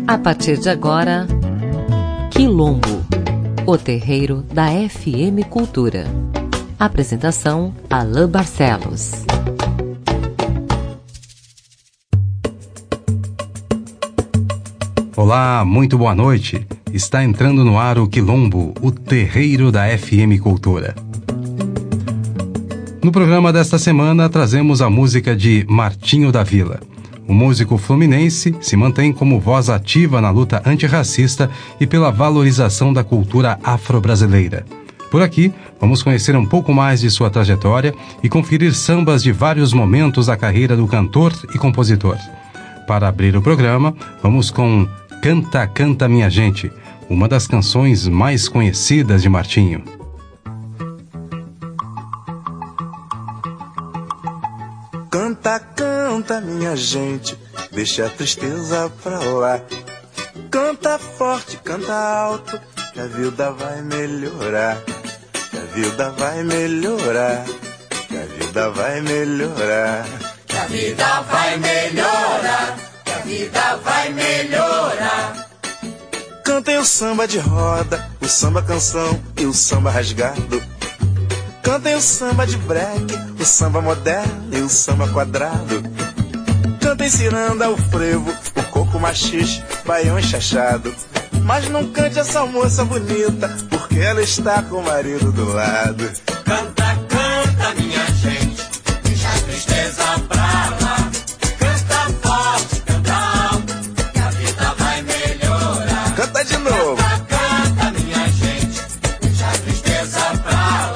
A partir de agora, Quilombo, o terreiro da FM Cultura. Apresentação, Alain Barcelos. Olá, muito boa noite. Está entrando no ar o Quilombo, o terreiro da FM Cultura. No programa desta semana, trazemos a música de Martinho da Vila. O músico fluminense se mantém como voz ativa na luta antirracista e pela valorização da cultura afro-brasileira. Por aqui, vamos conhecer um pouco mais de sua trajetória e conferir sambas de vários momentos da carreira do cantor e compositor. Para abrir o programa, vamos com Canta, Canta Minha Gente, uma das canções mais conhecidas de Martinho. Canta, canta, minha gente, deixa a tristeza pra lá. Canta forte, canta alto, que a vida vai melhorar. Que a vida vai melhorar. Que a vida vai melhorar. Que a vida vai melhorar. Que a vida vai melhorar. Cantem o samba de roda, o samba canção e o samba rasgado. Cantem o samba de break, o samba moderno e o samba quadrado. Cantem ciranda, o frevo, o coco machixe, baião enxachado. Mas não cante essa moça bonita, porque ela está com o marido do lado. Canta, canta, minha gente, deixa a tristeza pra lá. Canta forte, canta alto, que a vida vai melhorar. Canta de novo. Canta, canta, minha gente, deixa a tristeza pra lá.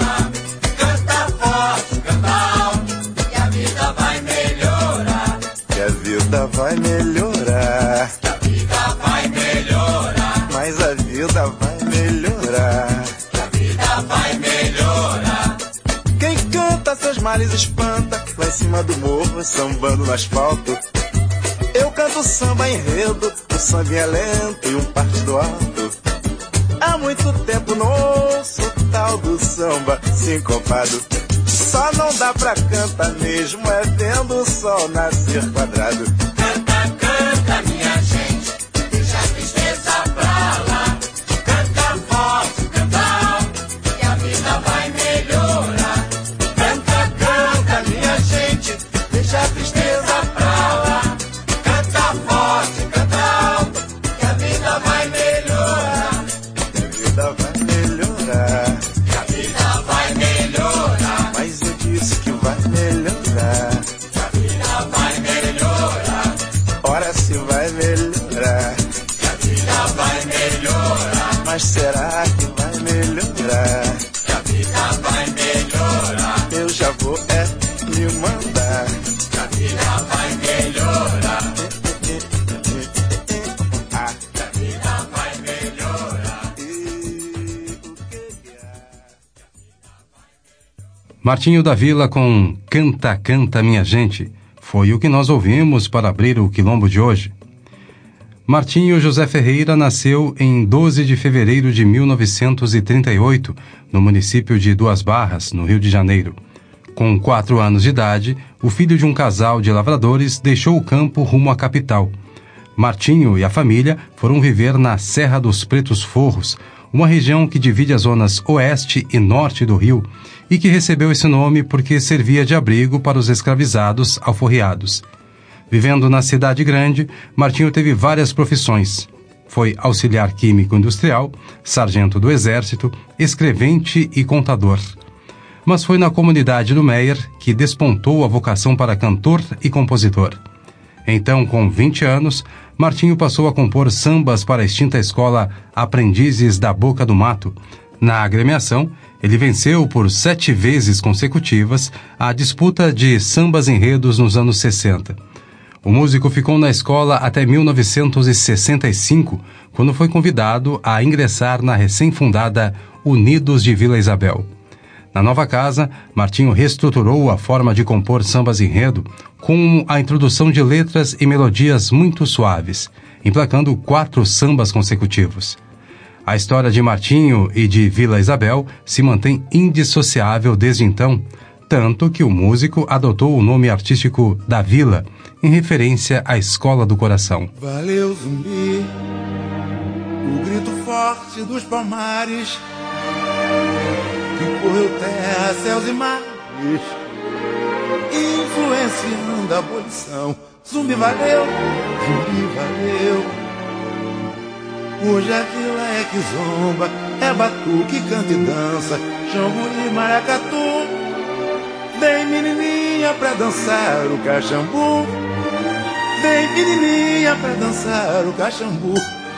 Vai melhorar, que a vida vai melhorar, mas a vida vai melhorar, que a vida vai melhorar. Quem canta seus males espanta, lá em cima do morro, sambando no asfalto. Eu canto samba enredo, o samba é lento e um partido alto. Há muito tempo não ouço o tal do samba sincopado. Só não dá pra cantar mesmo, é vendo o sol nascer quadrado. Canta, canta, minha gente, deixa a tristeza pra lá. Canta forte, canta alto, que a vida vai melhorar. Canta, canta, minha gente, deixa a tristeza pra lá. Canta forte, canta alto, que a vida vai melhorar. Que a vida vai melhorar. Que a vida vai melhorar. Mas eu disse que vai melhorar. Que a vida vai melhorar. Ora se vai melhorar. Que a vida vai melhorar. Mas será que vai melhorar? Que a vida vai melhorar. Eu já vou me mandar. Que a vida vai melhorar. Que a vida vai melhorar. Martinho da Vila com Canta, Canta Minha Gente foi o que nós ouvimos para abrir o Quilombo de hoje. Martinho José Ferreira nasceu em 12 de fevereiro de 1938, no município de Duas Barras, no Rio de Janeiro. Com 4 anos de idade, o filho de um casal de lavradores deixou o campo rumo à capital. Martinho e a família foram viver na Serra dos Pretos Forros, uma região que divide as zonas oeste e norte do Rio, e que recebeu esse nome porque servia de abrigo para os escravizados alforriados. Vivendo na cidade grande, Martinho teve várias profissões. Foi auxiliar químico industrial, sargento do exército, escrevente e contador. Mas foi na comunidade do Meier que despontou a vocação para cantor e compositor. Então, com 20 anos, Martinho passou a compor sambas para a extinta escola Aprendizes da Boca do Mato. Na agremiação, ele venceu por 7 vezes consecutivas a disputa de sambas enredos nos anos 60. O músico ficou na escola até 1965, quando foi convidado a ingressar na recém-fundada Unidos de Vila Isabel. Na nova casa, Martinho reestruturou a forma de compor sambas enredo com a introdução de letras e melodias muito suaves, emplacando 4 sambas consecutivos. A história de Martinho e de Vila Isabel se mantém indissociável desde então, tanto que o músico adotou o nome artístico da Vila, em referência à Escola do Coração. Valeu, Zumbi, o grito forte dos palmares que correu terra, céus e mares, influenciando a abolição. Zumbi valeu, hoje a vila é que zomba, é batuque, canta e dança, jongo e maracatu. Vem menininha pra dançar o cachambu, vem menininha pra dançar o cachambu.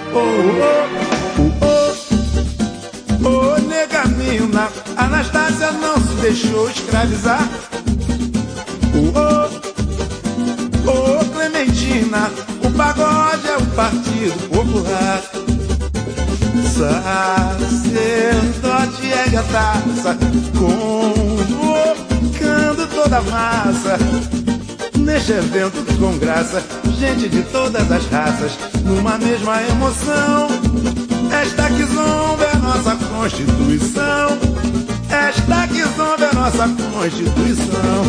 Oh, nega mina, Anastácia não se deixou escravizar. Oh, Clementina, o pagode é o Partido Popular. Sacerdote é gataça, convocando toda a massa. Neste evento com graça, gente de todas as raças, numa mesma emoção. Esta que zomba é nossa Constituição, esta que zomba é nossa Constituição.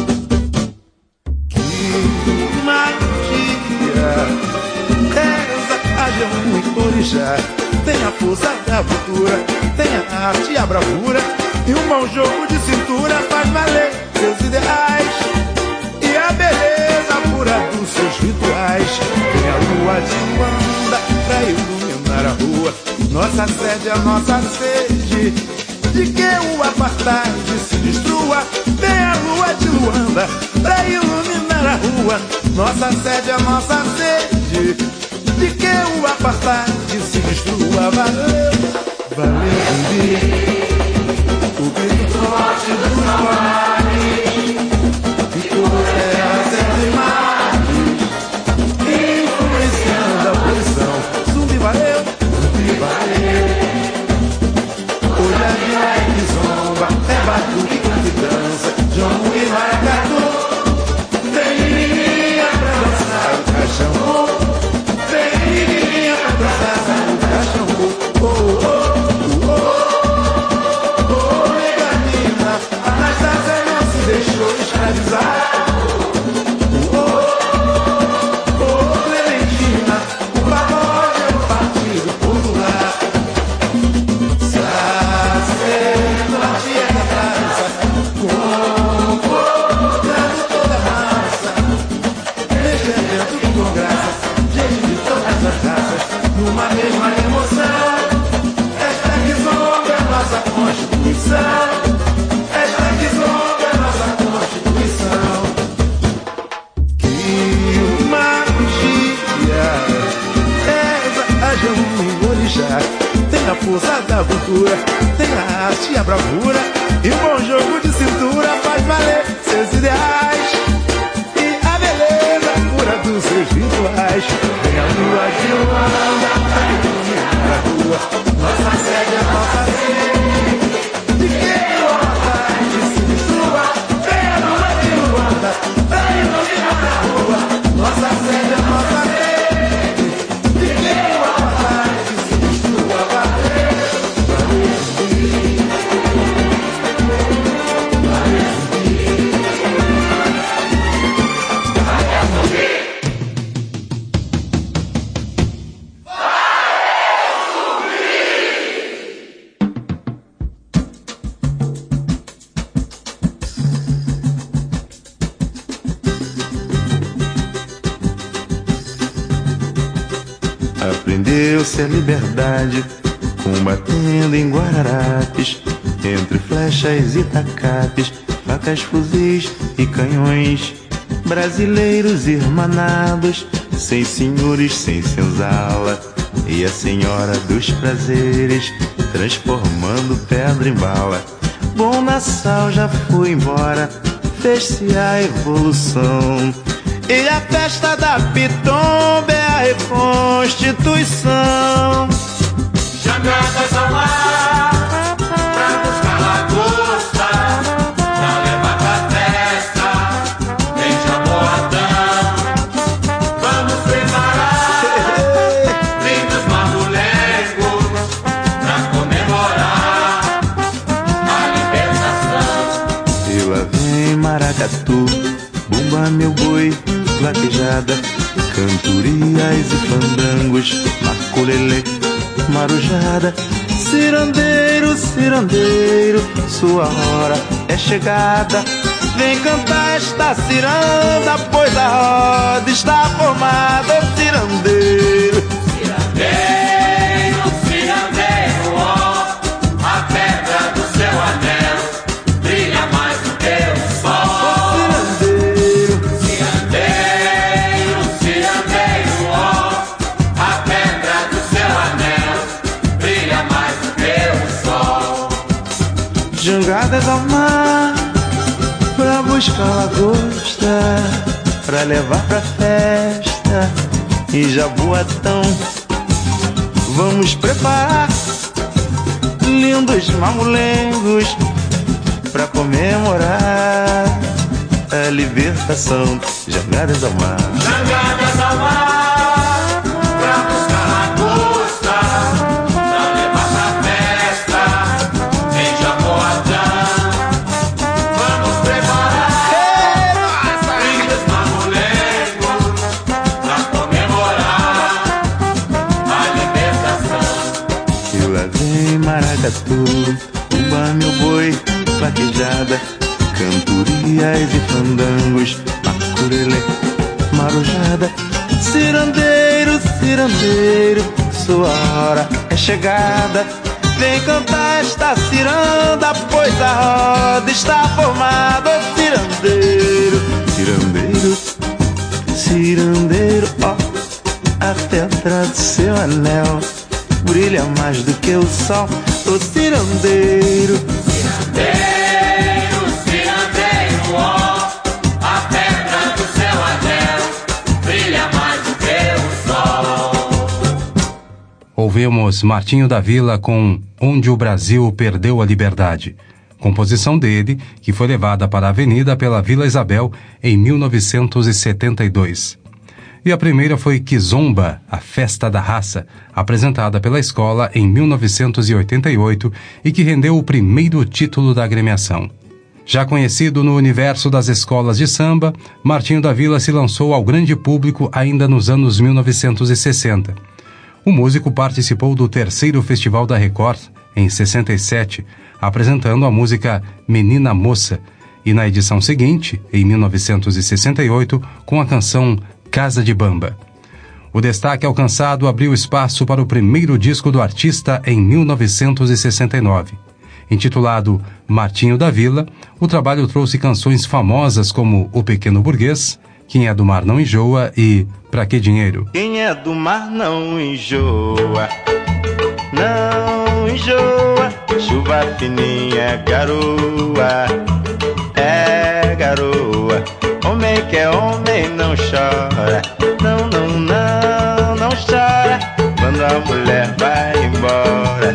Que magia, reza a Jeová e Orixá. Tem a força da cultura, tem a arte e a bravura, e um bom jogo de cintura faz valer seus ideais e a beleza pura dos seus rituais. Tem a lua de Luanda pra iluminar a rua, nossa sede, a nossa sede, de que o apartheid se destrua. Tem a lua de Luanda pra iluminar a rua, nossa sede, a nossa sede, de que o apartheid se destrua. Valeu, valeu, Zumbi, o grito forte dos palmares que corre as terras e mares, influenciando a abolição. Zumbi valeu, hoje a vila é que zomba, é batuque, canta e dança, jongo e maracatu. Vem menininha pra dançar o cachambu, vem menininha pra dançar o cachambu. Nega mina, Anastácia não se deixou escravizar. Clementina, o pagode é o Partido Popular. Sacerdote é da praça, convocando toda a massa. Neste evento com graça, gente de todas as raças, numa mesma emoção. Esta que zomba é nossa Constituição, esta que zomba é nossa Constituição. Que magia, reza a Jeová e Orixá. Tem a força da cultura, tem a arte e a bravura, e um bom jogo de cintura faz valer seus ideais e a beleza pura dos seus rituais. Tem a lua de Luanda pra iluminar a rua, nossa sede, a nossa sede, de que o apartheid se destrua. Tem a lua de Luanda pra iluminar a rua, nossa sede, a nossa sede, de que o apartheid se destrua. Valeu, valeu, aprendeu-se a liberdade combatendo em Guararapes, entre flechas e tacapes, facas, fuzis e canhões. Brasileiros irmanados, sem senhores, sem senzala, e a senhora dos prazeres transformando pedra em bala. Bom Nassau já foi embora, fez-se a evolução, e a festa da Pitomba é a reconstituição. Jangadas ao mar, pra buscar lagosta, pra levar pra festa, em Jaboatão. Vamos preparar lindos marmolegos, pra comemorar a libertação. E lá vem maracatu, bumba meu boi, vaquejando vaquejada, cantorias e fandangos, maculelê, marujada. Cirandeiro, cirandeiro, sua hora é chegada. Vem cantar esta ciranda, pois a roda está formada. Cirandeiro, cirandeiro, cirandeiro, ó, a pedra do seu anel brilha mais do que o sol. cirandeiro, Cirandeiro, cirandeiro, ó, a pedra do seu anel brilha mais do que o sol. jangadas ao mar, pra buscar lagosta, pra levar pra festa e jaboatão. Vamos preparar lindos mamulengos pra comemorar a libertação. Jangadas ao mar, Jangadas ao mar, pra buscar lagosta, pra levar pra festa em Jaboatão. Vamos preparar lindos mamulengos pra comemorar a libertação. e lá vem maracatu, uba meu boi, vaquejada, cantorias e fandangos, maculelê, marujada. Cirandeiro, cirandeiro, sua hora é chegada. Vem cantar esta ciranda, pois a roda está formada. Cirandeiro, cirandeiro, cirandeiro, ó, a pedra do seu anel brilha mais do que o sol. Ô cirandeiro, Cirandeiro, cirandeiro, ó, a pedra do seu anel brilha mais do que o sol. Ouvimos Martinho da Vila com Onde o Brasil Perdeu a Liberdade, composição dele, que foi levada para a avenida pela Vila Isabel em 1972. E a primeira foi Kizomba, a Festa da Raça, apresentada pela escola em 1988 e que rendeu o primeiro título da agremiação. Já conhecido no universo das escolas de samba, Martinho da Vila se lançou ao grande público ainda nos anos 1960. O músico participou do 3º Festival da Record, em 67, apresentando a música Menina Moça, e na edição seguinte, em 1968, com a canção Casa de Bamba. O destaque alcançado abriu espaço para o primeiro disco do artista em 1969. Intitulado Martinho da Vila, o trabalho trouxe canções famosas como O Pequeno Burguês, Quem é do Mar Não Enjoa e Pra Que Dinheiro? quem é do mar não enjoa, não enjoa. Chuva fininha, garoa, é garoa. Homem que é homem não chora, não, não, não, não chora. Quando a mulher vai embora,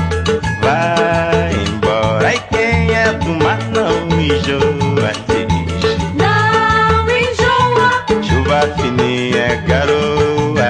vai embora. E quem é do mar não enjoa, diz, Não enjoa, chuva fininha, garoa,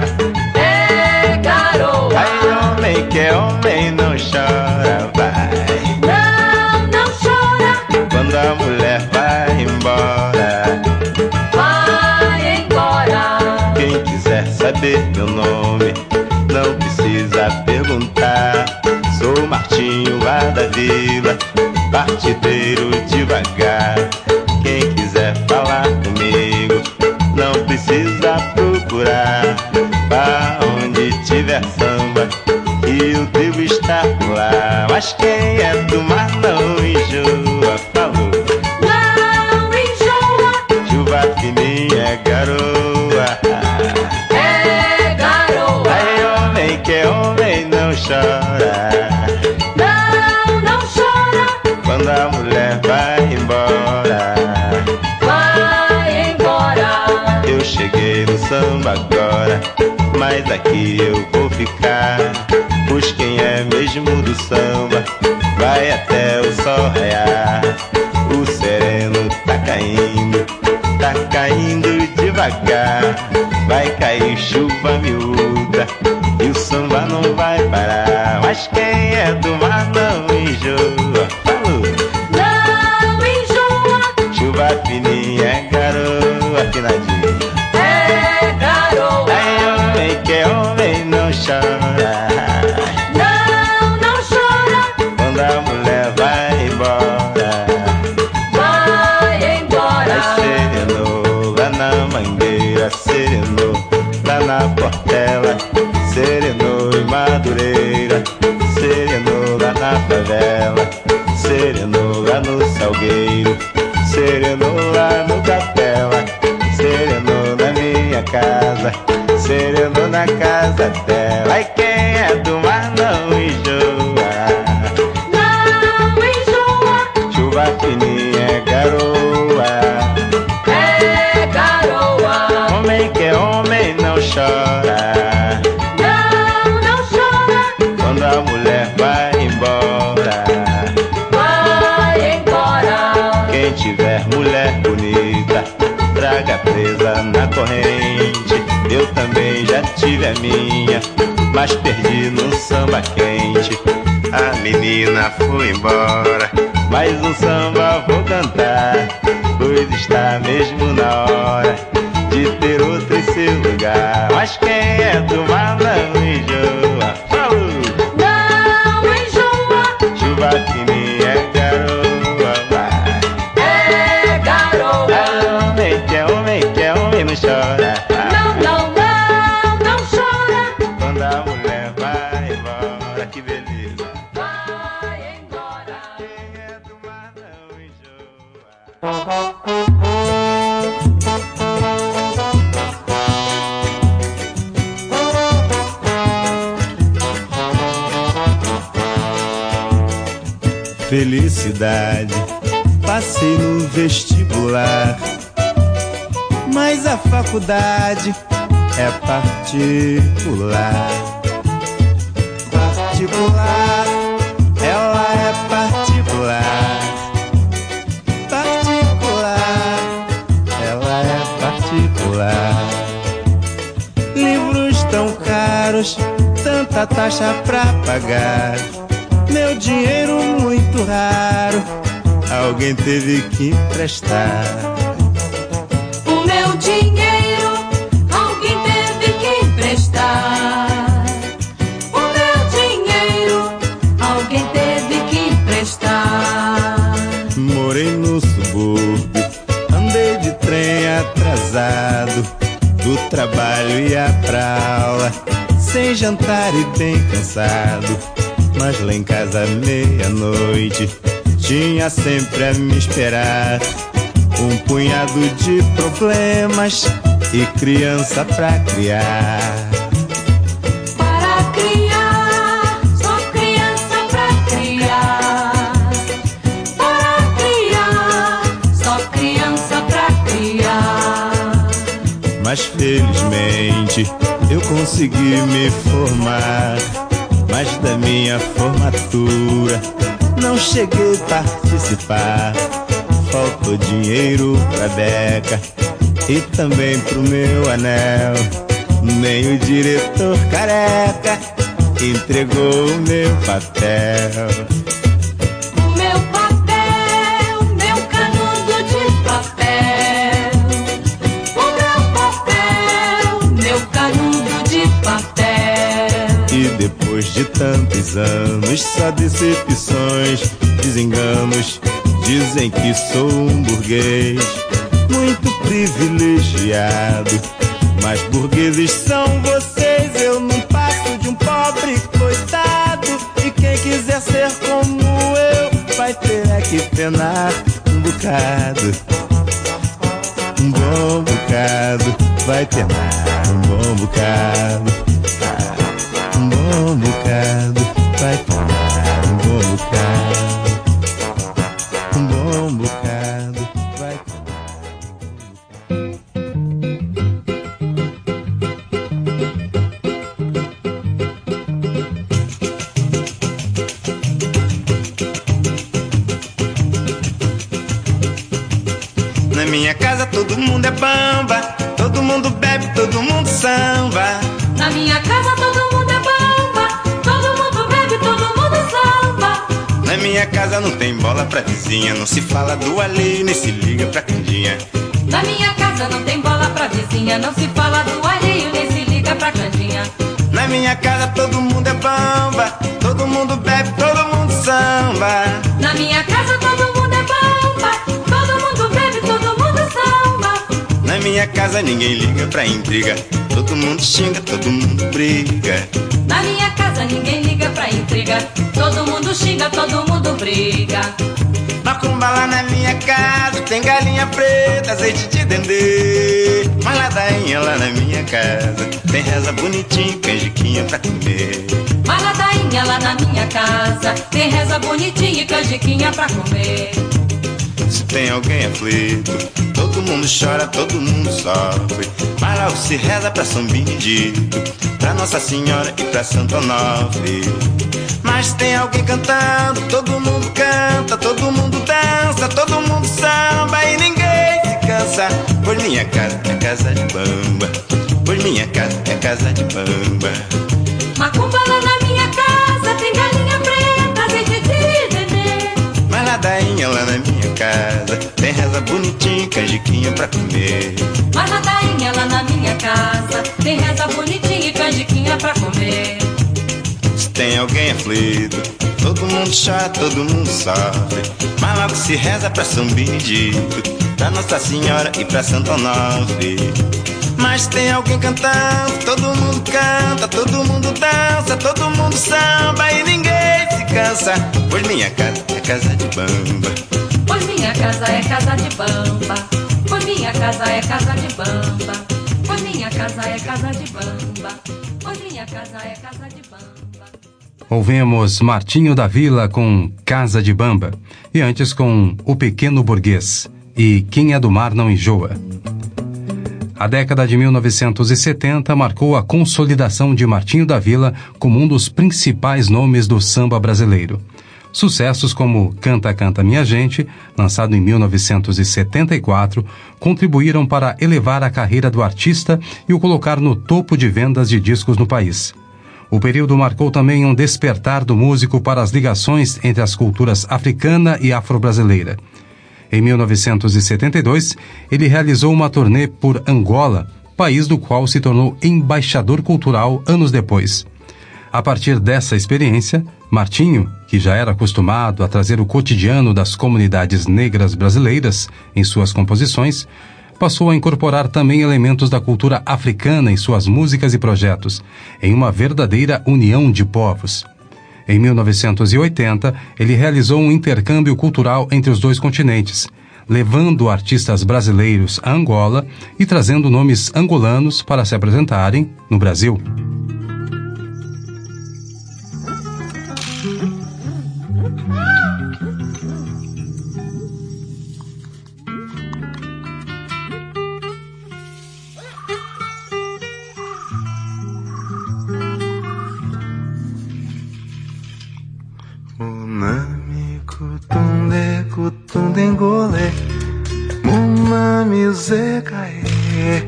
é garoa. ai homem que é homem não chora, vai. Não, não chora, Quando a mulher vai embora, vai embora. quem quiser saber meu nome, não precisa perguntar. Sou Martinho lá da Vila, partideiro devagar. Quem quiser falar comigo, não precisa procurar. Pra onde tiver samba, que eu devo estar por lá. Mas quem é do mar não enjoa, falou. Não enjoa, Chuva fininha, garoa, é garoa. ai homem que é homem não chora. Não, não chora, Quando a mulher vai embora, vai embora. eu cheguei no samba agora, mas aqui eu vou ficar. Pois quem é mesmo do samba vai até o sol raiar. O sereno tá caindo devagar. Vai cair chuva miúda e o samba não vai parar. Mas quem é do mar não enjoa, falou. Não enjoa, Chuva fininha, garoa, afinadinha. na Mangueira, serenou lá na Portela, serenou em Madureira, serenou lá na favela, serenou lá no Salgueiro, serenou lá no Capela, serenou na minha casa, serenou na casa dela. E quem é do mar não enjoa, não enjoa. Chuva fininha é garoa, É garoa. homem que é homem não chora, Não chora. quando a mulher vai embora. Vai embora. Quem tiver mulher bonita, traga presa na corrente. Eu também já tive a minha, mas perdi no samba quente. A menina foi embora, mais um samba vou cantar, pois está mesmo na hora de ter outro em seu lugar. Mas quem é do mar não enjoa. Falou! Não enjoa. Chuva fininha é garoa, vai. É garoa. Homem que é homem não chora. Não chora. Quando a mulher vai embora, que beleza. Vai embora. Quem é do mar não enjoa. Felicidade, passei no vestibular, mas a faculdade é particular. Particular, ela é particular. Particular, ela é particular. Livros tão caros, tanta taxa pra pagar. Meu dinheiro muito raro, alguém teve que emprestar. O meu dinheiro alguém teve que emprestar. O meu dinheiro alguém teve que emprestar. Morei no subúrbio, andei de trem atrasado, do trabalho ia pra aula, sem jantar e bem cansado. Mas lá em casa meia-noite tinha sempre a me esperar um punhado de problemas e criança pra criar. Para criar, só criança pra criar. Para criar, só criança pra criar. Mas felizmente eu consegui me formar, mas da minha formatura não cheguei a participar. Faltou dinheiro pra beca e também pro meu anel. Nem o diretor careca entregou o meu papel. O meu papel, meu canudo de papel. O meu papel, meu canudo de papel. E depois de tantos anos, só decepções, desenganos, dizem que sou um burguês muito privilegiado. Mas burgueses são vocês, eu não passo de um pobre coitado. E quem quiser ser como eu, vai ter é que penar um bocado. Um bom bocado, vai penar um bom bocado. Um bom bocado, vai penar um bom bocado. Um bom bocado, vai Na minha casa todo mundo é bamba, todo mundo bebe, todo mundo samba. Na minha casa todo mundo é bamba, todo mundo bebe, todo mundo samba. Na minha casa não tem bola pra vizinha, não se fala do alheio, nem se liga pra candinha. Na minha casa não tem bola pra vizinha, não se fala do alheio, nem se liga pra candinha. Na minha casa todo mundo é bamba, todo mundo bebe, todo mundo samba. Na minha casa todo mundo é bamba, todo mundo bebe, todo mundo samba. Na minha casa ninguém liga pra intriga. Todo mundo xinga, todo mundo briga. Na minha casa ninguém liga pra intriga. Todo mundo xinga, todo mundo briga. Macumba lá na minha casa tem galinha preta, azeite de dendê. Mas ladainha lá na minha casa tem reza bonitinha, canjiquinha pra comer. Mas ladainha lá na minha casa tem reza bonitinha e canjiquinha pra comer. Se tem alguém aflito, todo mundo chora, todo mundo sofre. Mas logo se reza pra São Benedito, pra Nossa Senhora e pra Santo Onofre. Mas tem alguém cantando, todo mundo canta, todo mundo dança, todo mundo samba e ninguém se cansa. Pois minha casa é casa de bamba, pois minha casa é casa de bamba. Macumba lá na minha casa tem galinha preta, azeite de dendê. Mas ladainha lá na minha casa tem reza bonitinha, canjiquinha pra comer. Mas ladainha lá na minha casa tem reza bonitinha e canjiquinha pra comer. Se tem alguém aflito, todo mundo chora, todo mundo sofre. Mas logo se reza pra São Benedito, pra Nossa Senhora e pra Santo Onofre. Mas tem alguém cantando, todo mundo canta, todo mundo dança, todo mundo samba e ninguém se cansa. Pois minha casa é casa de bamba, Pois minha casa é casa de bamba. Pois minha casa é casa de bamba. Pois minha casa é casa de bamba. Pois minha casa é casa de bamba. Ouvimos Martinho da Vila com Casa de Bamba e antes com O Pequeno Burguês e Quem é do Mar não enjoa. A década de 1970 marcou a consolidação de Martinho da Vila como um dos principais nomes do samba brasileiro. Sucessos como Canta, Canta Minha Gente, lançado em 1974, contribuíram para elevar a carreira do artista e o colocar no topo de vendas de discos no país. O período marcou também um despertar do músico para as ligações entre as culturas africana e afro-brasileira. Em 1972, ele realizou uma turnê por Angola, país do qual se tornou embaixador cultural anos depois. A partir dessa experiência, Martinho, que já era acostumado a trazer o cotidiano das comunidades negras brasileiras em suas composições, passou a incorporar também elementos da cultura africana em suas músicas e projetos, em uma verdadeira união de povos. Em 1980, ele realizou um intercâmbio cultural entre os dois continentes, levando artistas brasileiros a Angola e trazendo nomes angolanos para se apresentarem no Brasil. Munami kutunde kutundengole, munami zekae,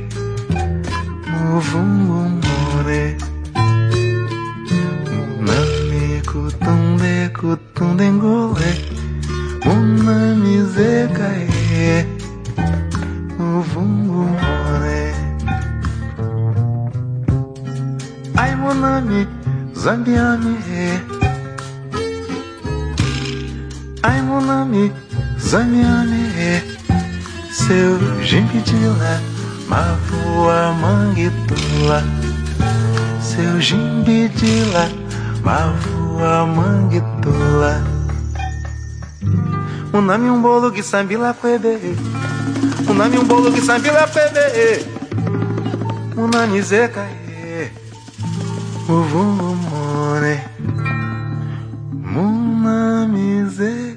muvumbumore. Munami kutunde kutundengole, munami zekae, muvumbumore. Ai munami zambiami ai mon ami, zamiame, seu jimbidila, mavua manguitula, seu jimbidila, mavua manguitula. Unami um bolo que sambila quebe, unami um bolo que sambila quebe, unami zecae, uvumone, munami zecae.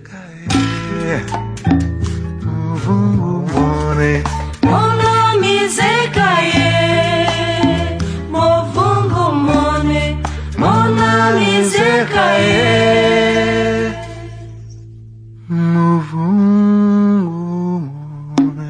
Movungumone, Monami zekaye, movungumone, monami zekaye, movungumone.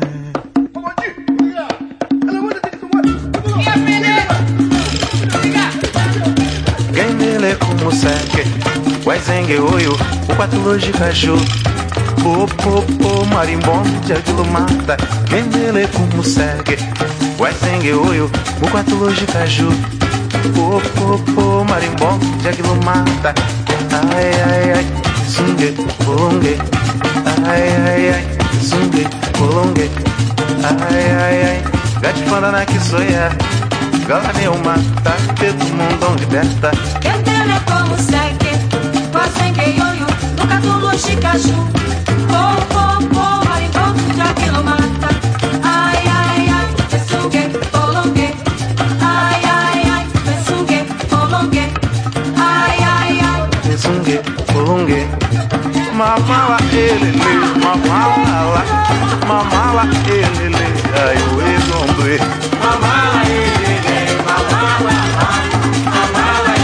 Gainele umusake, waizenge oyo, ukwatulo jikaju. Popo, marimbom, diagilo mata, mendele como segue. Waizenge oyo, muquatulo de caju. Popo, marimbom, diagilo mata. Ai, ai, ai, sungue, bolongue. Ai, ai, ai, sungue, bolongue. Ai, ai, ai, gatifandana que sou é. Gala meu mata, todo mundo liberta. Eu tenho como seque, quase ioiô, no catulo chicaju. Po, mariposa, já que não mata. Ai, ai, ai, pesungue, polongue. Ai, ai, ai, pesungue, polongue. Ai, ai, ai, Pesungue, polongue. Mamala, elele, mamala, mamala, elele. Ai, o egombre. Mamala, elele, mamala, mamala,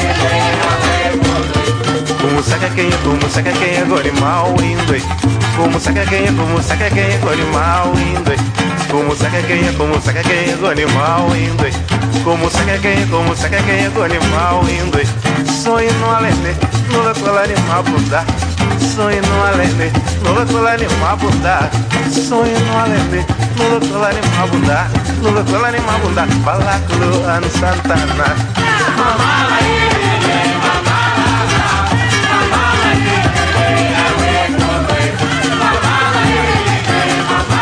elele. Como saca quem é gorimal indo. Como saca quem é gorimal indo. Como saca quem é gorimal indo. Como saca quem é gorimal indo. Sonho no alene, no local animal bunda. Sonho no alene, no local animal bunda. Sonho no alene, no local animal bunda. No local animal bunda. Balaculo ano Santana. Mamala ele, mamala, mamala ele, mamala ele,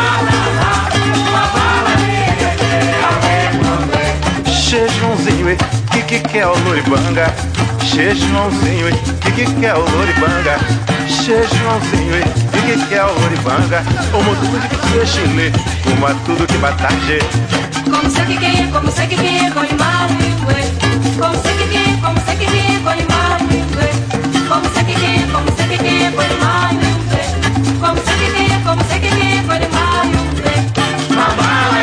mamala ele. Chejãozinho, que é o Loribanga? Chejãozinho, que é o Loribanga? Chejãozinho, que é o Loribanga? O mundo de que chile, uma tudo que batage. como sei que quem é, como sei que quem é, colimar, como sei que quem é, como sei que quem é, colimar, como sei que quem é, como sei que quem é, colimar, como sei que quem é, como sei que quem é, colimar, mamala,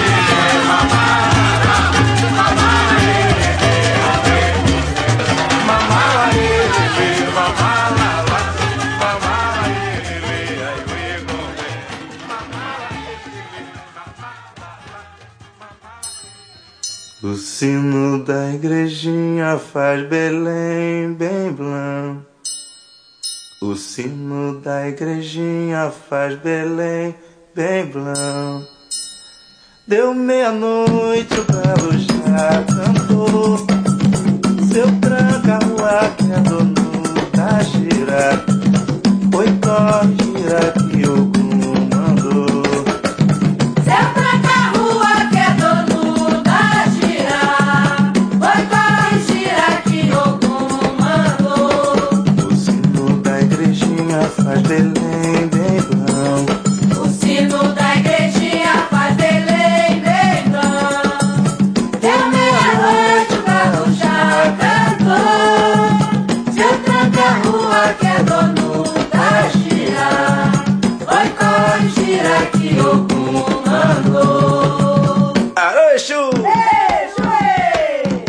o sino da igrejinha faz Belém bem blanc. O sino da igrejinha faz Belém bem blanc. Deu meia-noite, o galo já cantou. Seu tranca a rua que é dono da gira. Oi, corre, gira que o Ogum mandou. seu tranca a rua que é dono da gira. Oi, corre, gira que Ogum mandou. O sino da igrejinha faz Belém bem blanc. O sino da igrejinha faz Belém bem blanc. Deu meia-noite, o galo já cantou. Seu tranca a rua que é dono da gira. Oi, corre, gira que Ogum mandou. Aroxo! Beijo, ei!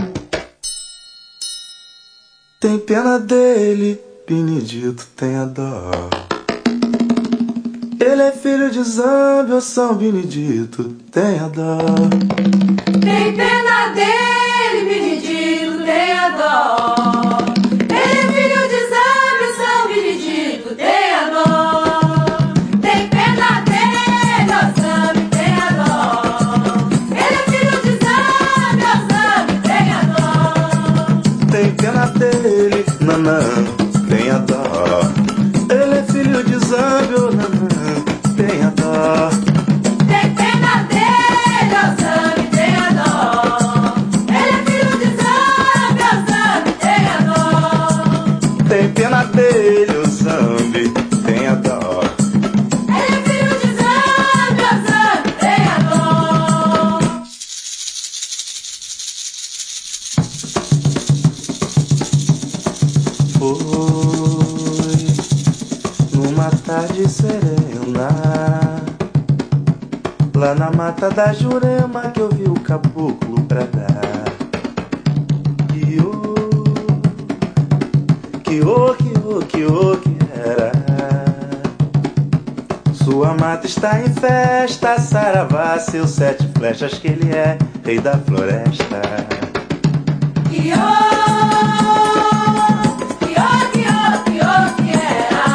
Tem pena dele, Benedito tem a dó. Ele é filho de Zambio, São Benedito tem a dó. Tem pena dele, Benedito, tem a dó. Ele é filho de Zambio, São Benedito, tem a dó. Tem pena dele, ó Zambio, tem a dó. Ele é filho de Zambio, ó Zambio, tem a dó. Tem pena dele, Nanã tem a dó. Ele é filho de Zambio, Nanã tem a dó. Tem pena dele, ó Zambio, tem a dó. Ele é filho de Zambio, ó Zambio, tem a dó. Tem pena dele, o Zambi tem a dó. Ele é filho de Zambio, ó Zambio, tem a dó. Foi numa tarde serena, lá na mata da Jurema, que eu vi o caboclo bradar. Que era. Sua mata está em festa, saravá, seus 7 flechas, que ele é rei da floresta. Que era.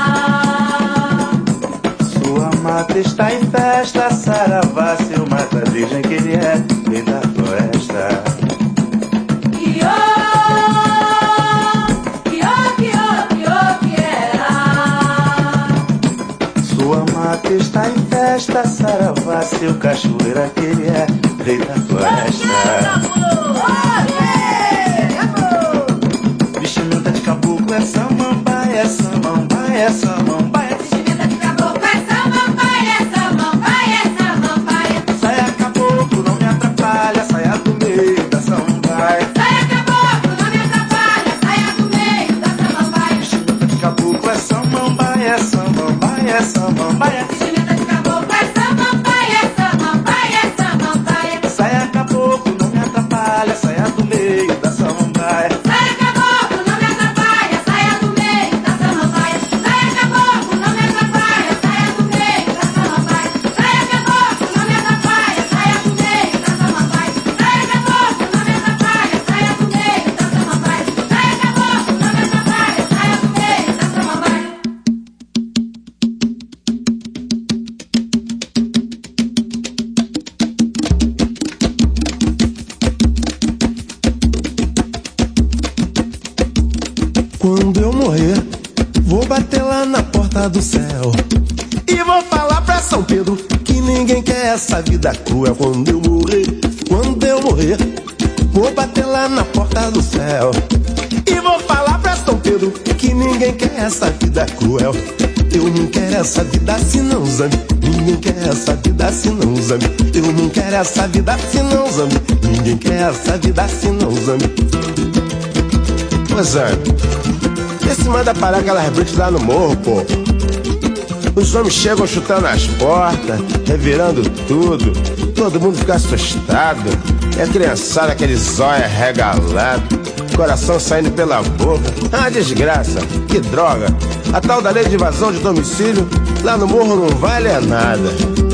Sua mata está em festa, saravá, seu mata virgem, que ele é rei da floresta. Que era. Sua mata está em festa, saravá, seu cachoeira, que ele é rei da floresta. Vestimenta de caboclo é samambaia, samambaia, samambaia. Vestimenta de caboclo é samambaia, samambaia, samambaia. Saia caboclo, não me atrapalha, saia do meio da samambaia. Saia caboclo, não me atrapalha, saia do meio da samambaia. Vestimenta de caboclo é samambaia, samambaia, samambaia. Vestimenta de caboclo é samambaia, samambaia, samambaia. Saia caboclo, não me atrapalha, saia do meio da samambaia. Saia caboclo, não me atrapalha, saia do meio da samambaia. Saia caboclo, não me atrapalha, saia do meio da samambaia. Saia caboclo, não me atrapalha, saia do meio da samambaia. Saia caboclo, não me atrapalha, saia do meio da samambaia. Saia caboclo, não me atrapalha, saia do meio da samambaia. Quando eu morrer, vou bater lá na porta do céu e vou falar pra São Pedro que ninguém quer essa vida cruel. Quando eu morrer, vou bater lá na porta do céu e vou falar pra São Pedro que ninguém quer essa vida cruel. Eu não quero essa vida assim não, Zambi. Ninguém quer essa vida assim não, Zambi. Eu não quero essa vida assim não, Zambi. Ninguém quer essa vida assim não, Zambi. Ô Zambi, vê se manda parar aquelas blitz lá no morro, pô. Os homens chegam chutando as portas, revirando tudo. Todo mundo fica assustado. E a criançada, aquele zóio regalado, coração saindo pela boca. Ah, desgraça, que droga. A tal da lei de invasão de domicílio lá no morro não vale nada.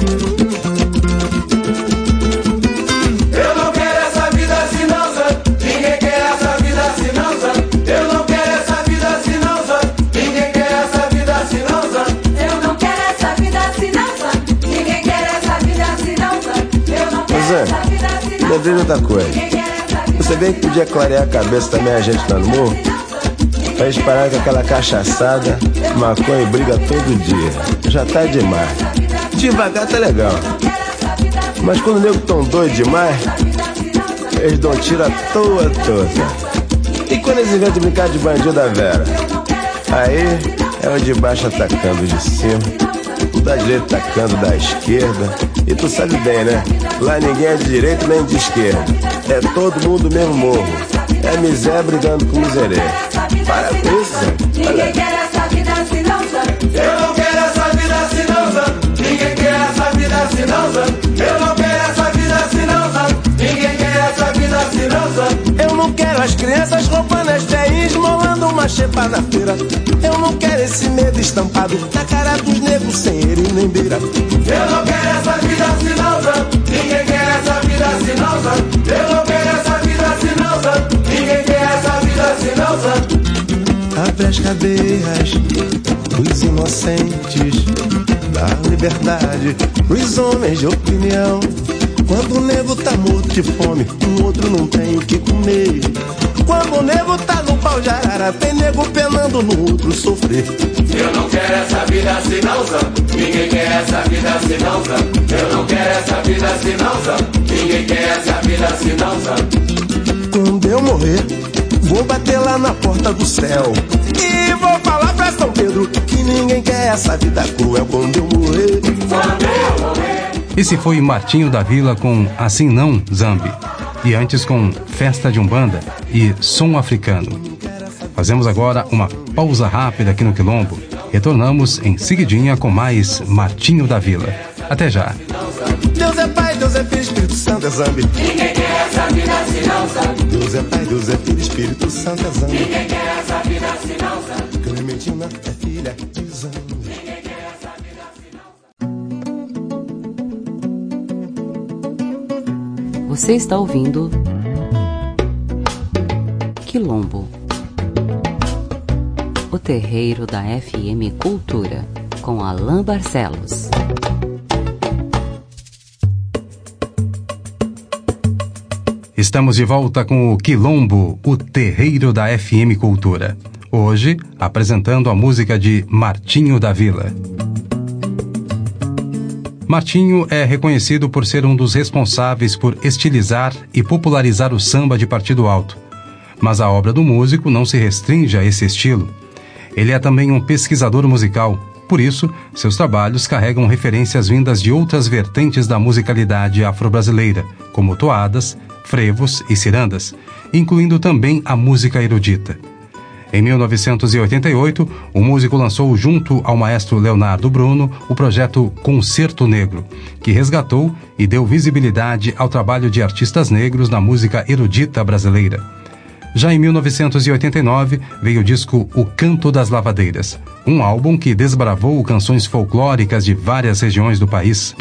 Eu não quero essa vida assim não, Zé. Ninguém quer essa vida assim não, Zé. Eu não quero essa vida assim não, Zé. Ninguém quer essa vida assim não, Zé. Eu não quero essa vida assim não, Zé. Ninguém quer essa vida assim não, Zé. Eu não quero Zé, essa vida assim não, lembrei de outra coisa. Ninguém quer essa vida. Você bem que podia clarear a cabeça também a gente lá no morro, pra gente parar com aquela cachaçada, maconha e briga todo dia. Já tá demais. Devagar tá legal, mas quando o nego tão doido demais, eles dão tiro à toa toda. E quando eles inventam de brincar de bandido da Vera, aí é o de baixo atacando o de cima, o da direita atacando da esquerda. E tu sabe bem, né? Lá ninguém é de direita nem de esquerda. É todo mundo mesmo morro. É miséria brigando com miserê. Para com isso, Zé. Ninguém quer essa vida assim não, Zé. Eu não quero essa vida assim não, Zé. Ninguém quer essa vida assim não, Zé. Eu não quero essa vida assim não, Zé. Ninguém quer essa vida assim não, Zé. Eu não quero as crianças roubando as feinhas, esmolando uma xepa na feira. Eu não quero esse medo estampado na cara dos negros sem ele nem beira. Eu não quero essa vida assim não, Zé. Ninguém quer essa vida assim não, Zé. Eu não quero essa vida assim não, Zé. Ninguém quer essa vida assim não, Zé. Abre as cadeias dos inocentes, da liberdade pros homens de opinião. Quando o nego tá morto de fome, o outro não tem o que comer. Quando o nego tá no pau de arara, tem nego penando no outro sofrer. Eu não quero essa vida assim não, Zé. Ninguém quer essa vida assim não, Zé. Eu não quero essa vida assim não, Zé. Ninguém quer essa vida assim não, Zé. Quando eu morrer, vou bater lá na porta do céu e vou falar pra São Pedro que ninguém quer essa vida cruel. Quando eu morrer, Esse foi Martinho da Vila com Assim Não, Zambi. E antes com Festa de Umbanda e Som Africano. Fazemos agora uma pausa rápida aqui no Quilombo. Retornamos em seguidinha com mais Martinho da Vila. Até já. Deus é Pai, Deus é Filho, Espírito Santo é Zambi. Ninguém quer essa vida assim não, Zé. Deus é Pai, Deus é Filho, Espírito Santo é Zambi. Ninguém quer essa vida assim não, Zé. Clementina é filha de Zambi. Ninguém quer essa vida assim não, Zé. Você está ouvindo Quilombo, o terreiro da FM Cultura, com Alain Barcelos. Estamos de volta com o Quilombo, o terreiro da FM Cultura. Hoje, apresentando a música de Martinho da Vila. Martinho é reconhecido por ser um dos responsáveis por estilizar e popularizar o samba de partido alto. Mas a obra do músico não se restringe a esse estilo. Ele é também um pesquisador musical. Por isso, seus trabalhos carregam referências vindas de outras vertentes da musicalidade afro-brasileira, como toadas, frevos e cirandas, incluindo também a música erudita. Em 1988, o músico lançou junto ao maestro Leonardo Bruno o projeto Concerto Negro, que resgatou e deu visibilidade ao trabalho de artistas negros na música erudita brasileira. Já em 1989, veio o disco O Canto das Lavadeiras, um álbum que desbravou canções folclóricas de várias regiões do país.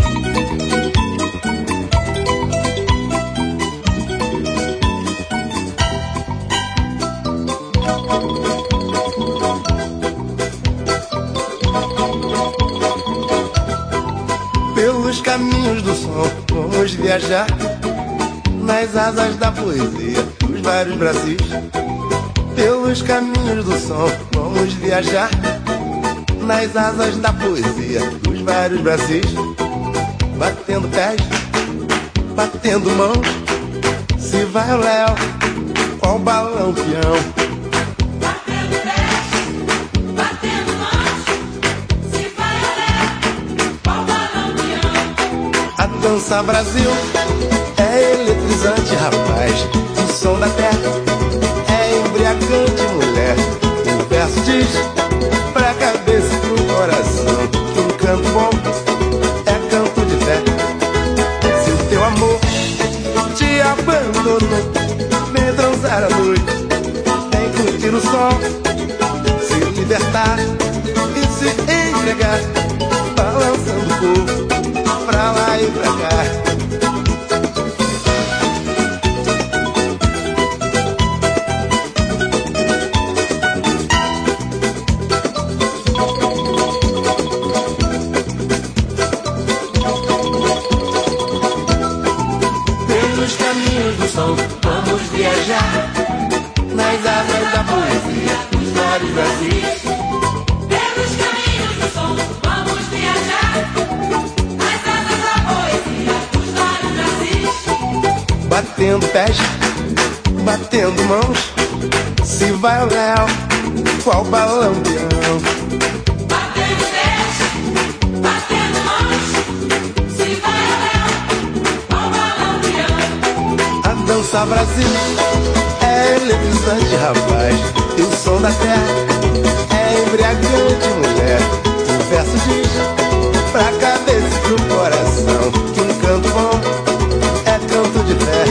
Pelos caminhos do som, vamos viajar nas asas da poesia dos vários Brasis. Pelos caminhos do som, vamos viajar nas asas da poesia dos vários Brasis. Batendo pés, batendo mãos, se vai o Léo, qual balão peão. Batendo pés, batendo mãos, se vai o Léo, qual balão peão. A dança Brasil é eletrizante, rapaz. O som da terra é embriagante, mulher. O verso diz pra cabeça e pro coração que um canto bom é canto de fé. Se o teu amor te abandonou, vem transar a noite, vem curtir o sol, se libertar e se entregar, balançando o corpo pra lá e pra cá. Vamos viajar nas asas da poesia dos vários Brasis. Pelos caminhos do som, vamos viajar nas asas da poesia dos vários Brasis. Batendo pés, batendo mãos, se vai o Léo, qual balão peão. Batendo pés, batendo mãos, se vai o Léo, qual balão peão. A dança Brasil é eletrizante, rapaz. E o som da terra é embriagante, mulher. O verso diz pra cabeça e pro coração que um canto bom é canto de fé.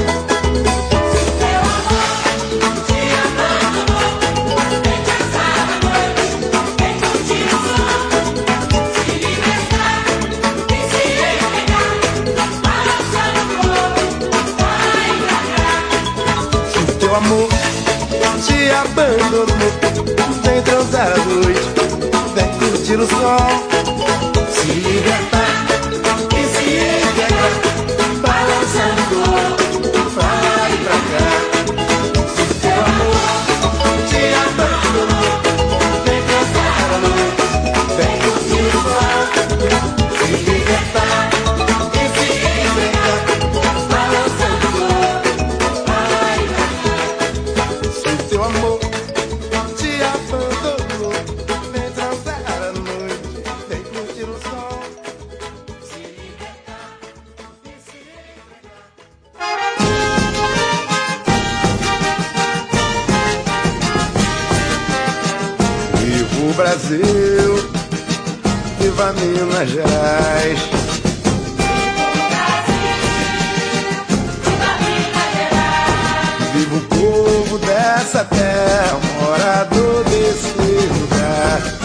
Teu amor te abandonou, vem dançar a noite, vem curtir o som, se libertar e se entregar, balançando o corpo, vai e pra cá. Se o teu amor te abandonou, vem transar a noite, vem curtir o sol, se libertar e se entregar, balançando o corpo pra lá e pra cá. Se o teu amor te abandonou, vem transar a noite, vem curtir o sol, se libertar e se entregar, balançando o corpo pra lá e pra cá. Se o teu amor te abandonou, vem transar a noite, vem curtir o sol, se libertar e se entregar. Viva o Brasil, viva Minas Gerais. Viva o povo dessa terra, morador desse lugar.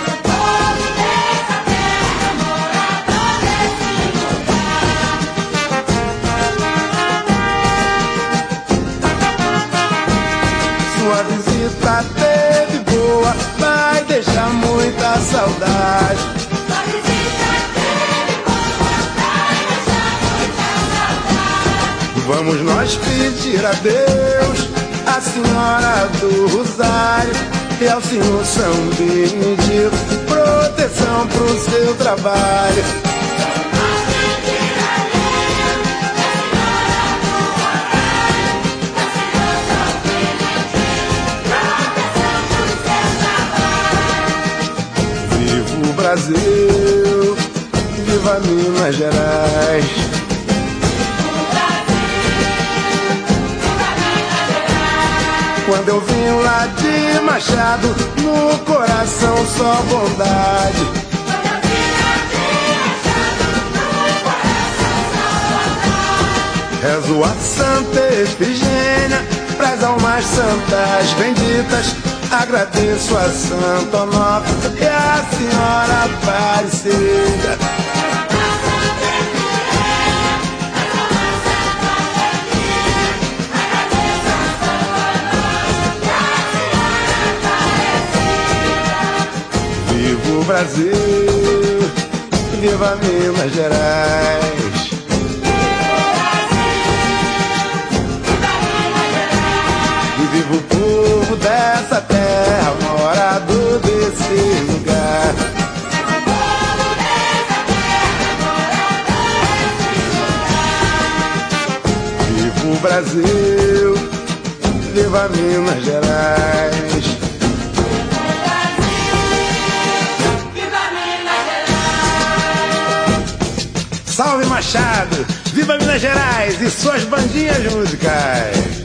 Sua visita teve boa, vai deixar muita saudade. Vamos nós pedir a Deus, a Senhora do Rosário e ao Senhor São Benedito, proteção pro seu trabalho. Brasil, viva Minas Gerais. Quando eu vim lá de Machado, no coração só bondade. Rezo a Santa Efigênia pras almas santas benditas. Agradeço a Santa Onofre e a Senhora Aparecida. Viva o Brasil, viva Minas Gerais. Viva o povo dessa terra, morado desse lugar. Viva o Brasil, viva Minas Gerais. Viva Minas Gerais. Salve Machado, viva Minas Gerais e suas bandinhas musicais.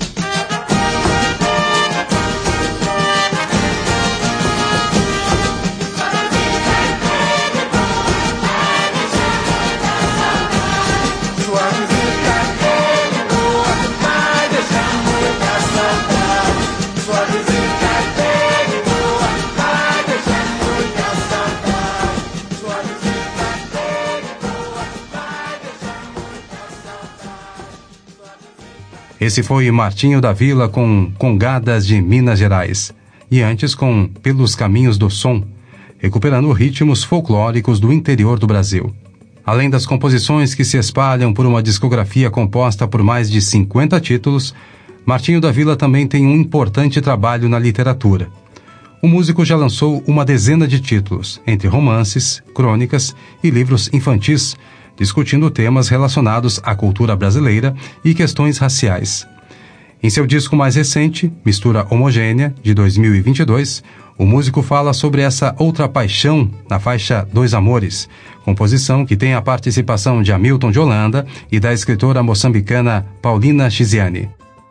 Esse foi Martinho da Vila com Congadas de Minas Gerais. E antes com Pelos Caminhos do Som, recuperando ritmos folclóricos do interior do Brasil. Além das composições que se espalham por uma discografia composta por mais de 50 títulos, Martinho da Vila também tem um importante trabalho na literatura. O músico já lançou uma dezena de títulos, entre romances, crônicas e livros infantis, discutindo temas relacionados à cultura brasileira e questões raciais. Em seu disco mais recente, Mistura Homogênea, de 2022, o músico fala sobre essa outra paixão na faixa Dois Amores, composição que tem a participação de Hamilton de Holanda e da escritora moçambicana Paulina Chiziane.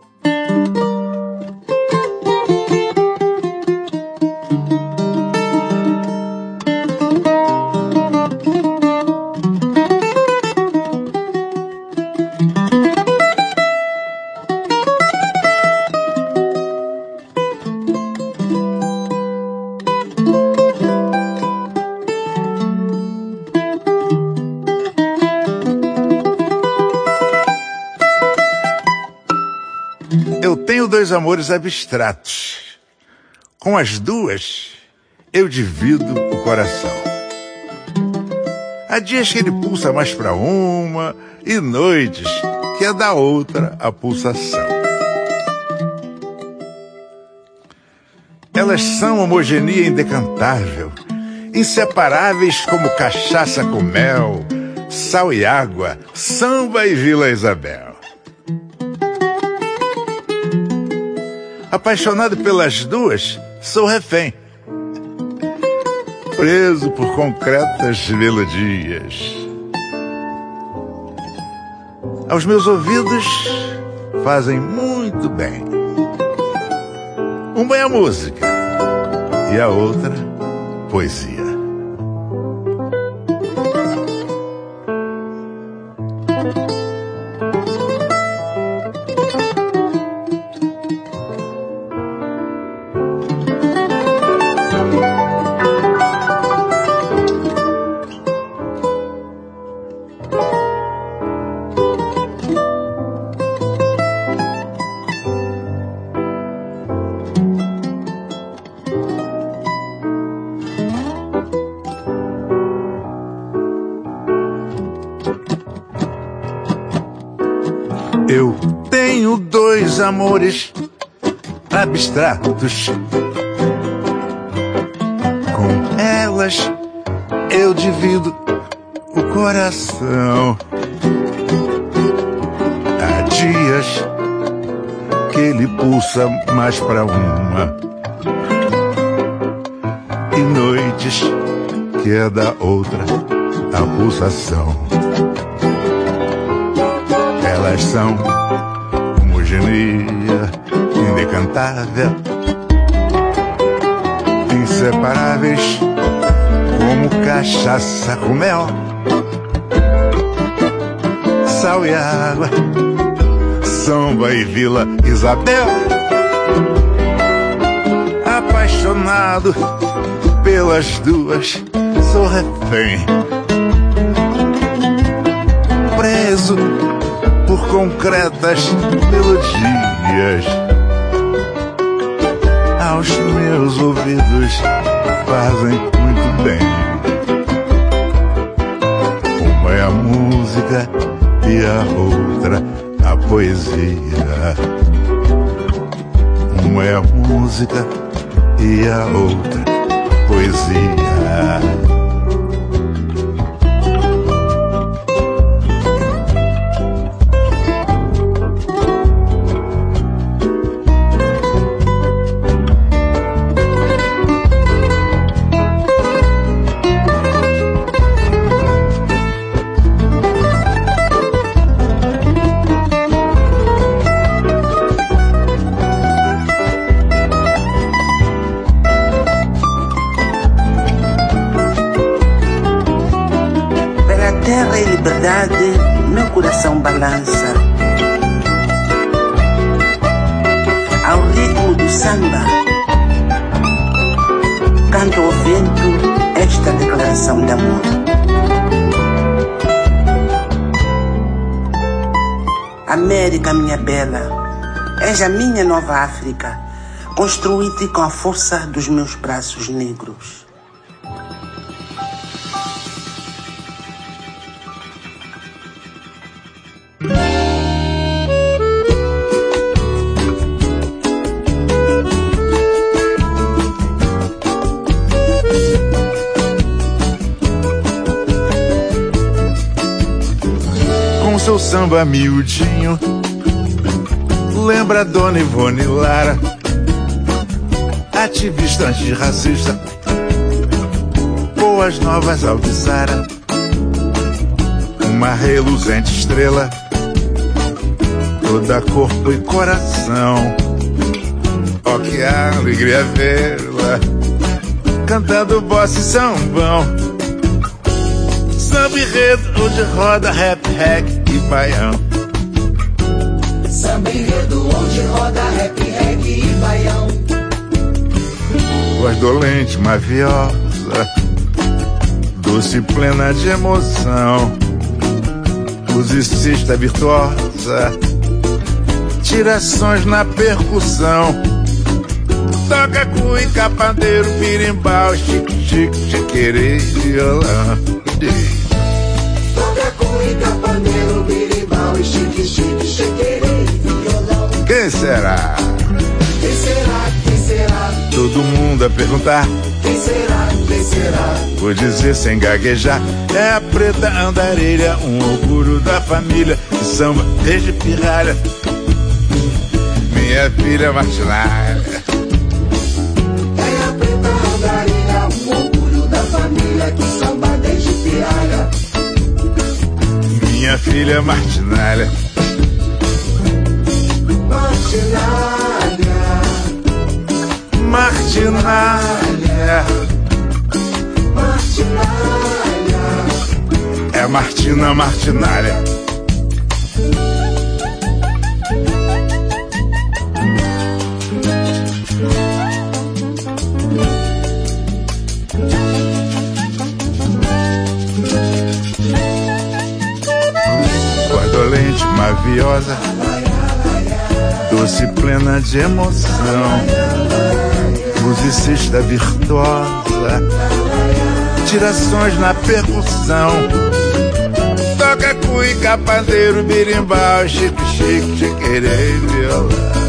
Dois amores abstratos. Com as duas, eu divido o coração. Há dias que ele pulsa mais pra uma e noites que é da outra a pulsação. Elas são homogeneia indecantável, inseparáveis como cachaça com mel, sal e água, samba e Vila Isabel. Apaixonado pelas duas, sou refém, preso por concretas melodias. Aos meus ouvidos fazem muito bem. Uma é a música e a outra, poesia. Eu tenho dois amores abstratos. Com elas eu divido o coração. Há dias que ele pulsa mais pra uma e noites que é da outra a pulsação. Elas são homogeneia indecantável, inseparáveis como cachaça com mel, sal e água, samba e Vila Isabel. Apaixonado pelas duas, sou refém, preso por concretas melodias. Aos meus ouvidos fazem muito bem. Uma é a música e a outra a poesia. Uma é a música e a outra poesia. Meu coração balança ao ritmo do samba. Canto ao vento esta declaração de amor. América, minha bela, és a minha nova África, construída com a força dos meus braços negros. Seu samba miudinho lembra Dona Ivone Lara, ativista antirracista, Boas Novas Alvisara, uma reluzente estrela, toda corpo e coração. Ó que alegria vê-la cantando bossa e sambão, samba enredo onde roda rap, reggae e baião. Samba enredo onde roda rap, reggae e baião. Voz dolente, maviosa, doce plena de emoção, musicista virtuosa, tirações na percussão. Toca cuíca, pandeiro, birimbau, chique, chique, chiqueire, violão. Toca cuíca, pandeiro, birimbau, chique, chique, chiqueire, violão. Quem será? Quem será? Quem será? Todo mundo a perguntar. Quem será? Quem será? Vou dizer sem gaguejar, é a preta andarilha, um orgulho da família, que samba desde pirralha. Minha filha Martinália. É a preta andarilha, um orgulho da família, que samba desde pirralha. Minha filha Martinália. Martinália. Martinália. Martinália. É Martina Martinália. Cordolente, maviosa, doce plena de emoção, musicista virtuosa, tirações na percussão. Toca cuíca, pandeiro, birimbau, chique, chique, chiqueire, violão.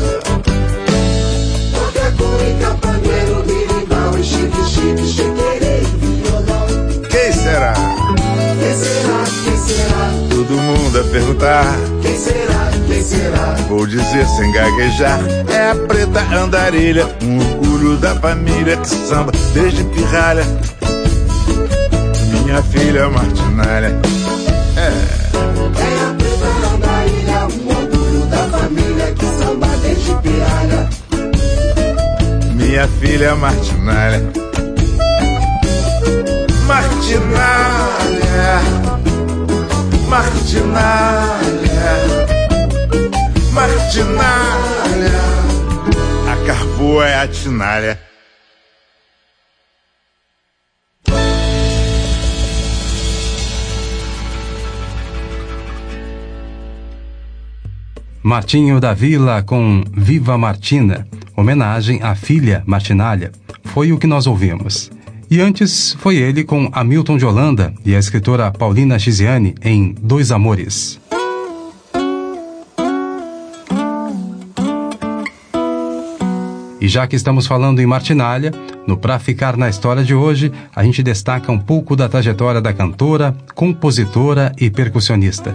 Toca cuíca, pandeiro, birimbau, chique, chique, chiqueire, violão. Quem será? Quem será? Quem será? Todo mundo a perguntar. Quem será? Quem será? Vou dizer sem gaguejar, é a preta andarilha, um orgulho da família, que samba desde pirralha. minha filha Martinália. Terra preta da ilha, um orgulho da família que samba desde pialha. Minha filha Martinália. Martinália, Martinália, Martinália. A carboa é a tinália. Martinho da Vila com Viva Martina, homenagem à filha Martinália, foi o que nós ouvimos. E antes foi ele com Hamilton de Holanda e a escritora Paulina Chiziane em Dois Amores. E já que estamos falando em Martinália, no Pra Ficar na História de hoje, a gente destaca um pouco da trajetória da cantora, compositora e percussionista.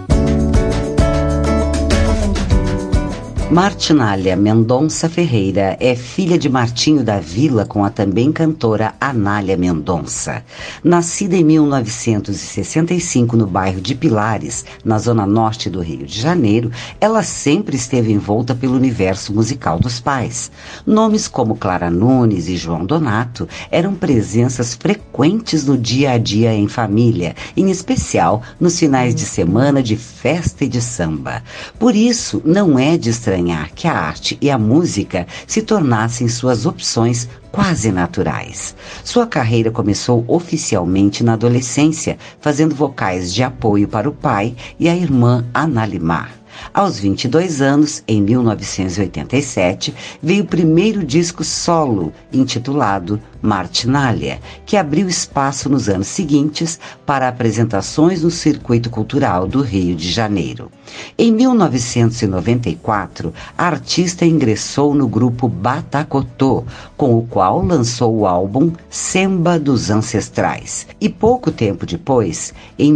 Martinália Mendonça Ferreira é filha de Martinho da Vila com a também cantora Anália Mendonça. Nascida em 1965 no bairro de Pilares, na zona norte do Rio de Janeiro, ela sempre esteve envolta pelo universo musical dos pais. Nomes como Clara Nunes e João Donato eram presenças frequentes no dia a dia em família, em especial nos finais de semana de festa e de samba. Por isso, não é de estranhar que a arte e a música se tornassem suas opções quase naturais. Sua carreira começou oficialmente na adolescência, fazendo vocais de apoio para o pai e a irmã Analimar. Aos 22 anos, em 1987, veio o primeiro disco solo, intitulado Martinália, que abriu espaço nos anos seguintes para apresentações no circuito cultural do Rio de Janeiro. Em 1994, a artista ingressou no grupo Batacotô, com o qual lançou o álbum Samba dos Ancestrais. E pouco tempo depois, em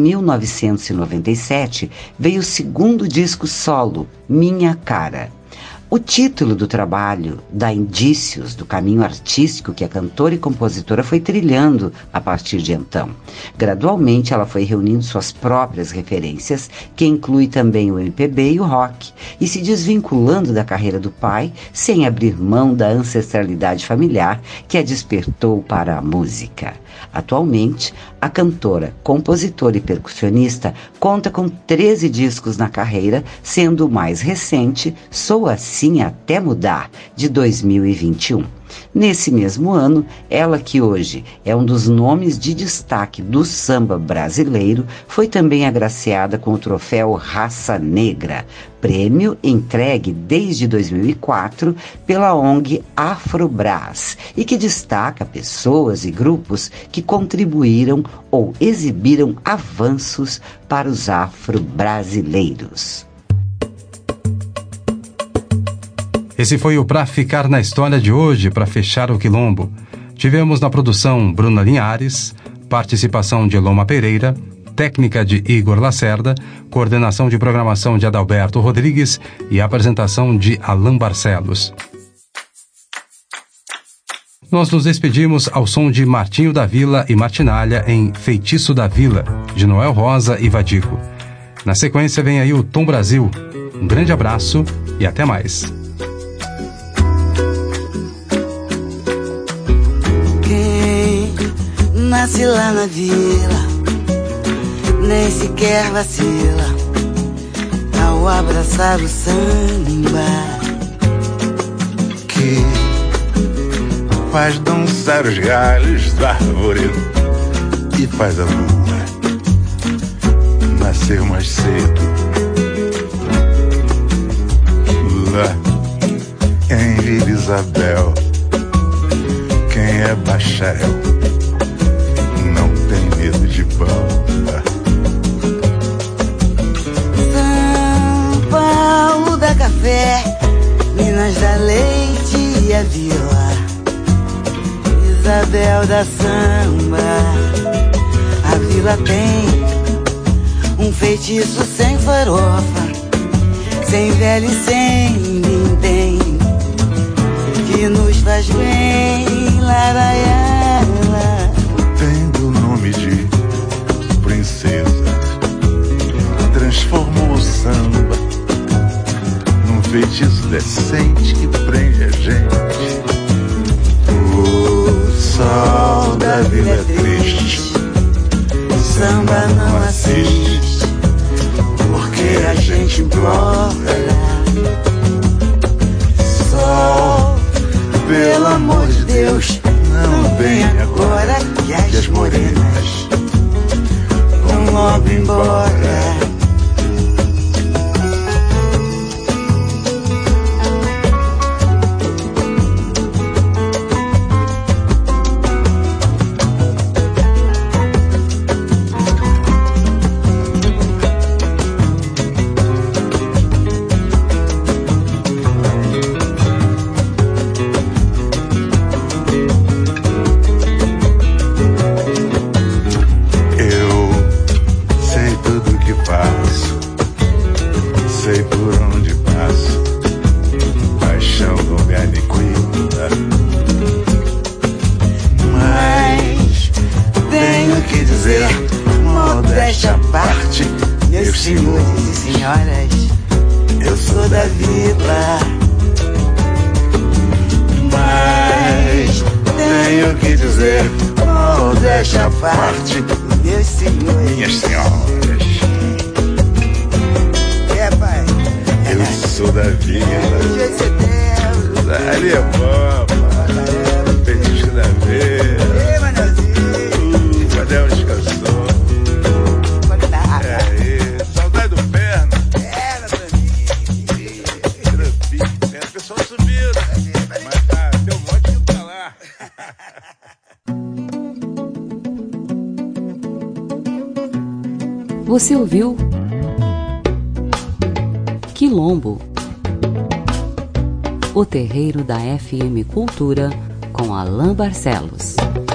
1997, veio o segundo disco solo, Minha Cara. O título do trabalho dá indícios do caminho artístico que a cantora e compositora foi trilhando a partir de então. Gradualmente, ela foi reunindo suas próprias referências, que inclui também o MPB e o rock, e se desvinculando da carreira do pai, sem abrir mão da ancestralidade familiar que a despertou para a música. Atualmente, a cantora, compositora e percussionista conta com 13 discos na carreira, sendo o mais recente Sou Assim Até Mudar, de 2021. Nesse mesmo ano, ela que hoje é um dos nomes de destaque do samba brasileiro, foi também agraciada com o troféu Raça Negra, prêmio entregue desde 2004 pela ONG Afrobras e que destaca pessoas e grupos que contribuíram ou exibiram avanços para os afro-brasileiros. Esse foi o Pra Ficar na História de hoje, para fechar o quilombo. Tivemos na produção Bruna Linhares, participação de Eloma Pereira, técnica de Igor Lacerda, coordenação de programação de Adalberto Rodrigues e apresentação de Alain Barcelos. Nós nos despedimos ao som de Martinho da Vila e Martinália em Feitiço da Vila, de Noel Rosa e Vadico. Na sequência vem aí o Tom Brasil. Um grande abraço e até mais. Nasce lá na vila, nem sequer vacila ao abraçar o samba Que faz dançar os galhos da árvore e faz a lua nascer mais cedo. Lá em Vila Isabel, quem é bacharel não tem medo de bamba. São Paulo dá café, Minas dá leite e a Vila Isabel da samba. A Vila tem um feitiço sem farofa, sem velho e sem ninguém, que nos faz bem, laraiala. Tem o nome de mestiço decente que prende a gente. O sol da vila é triste, Samba não assiste, porque a gente implora. Sol, pelo amor de Deus, não vem agora que as morenas vão logo embora. Modéstia à parte, meus senhores e senhoras, eu sou da vila, mas tenho que dizer, modéstia à parte, meus senhores, minhas senhoras. Pai, eu sou da vila, dali é bom, petisco da vila, cadê o descansou? Saudade do perna. Era pra mim. O pessoal subiu, mas tá, tem um monte de pra lá. Você ouviu Quilombo, o terreiro da FM Cultura com Alain Barcelos.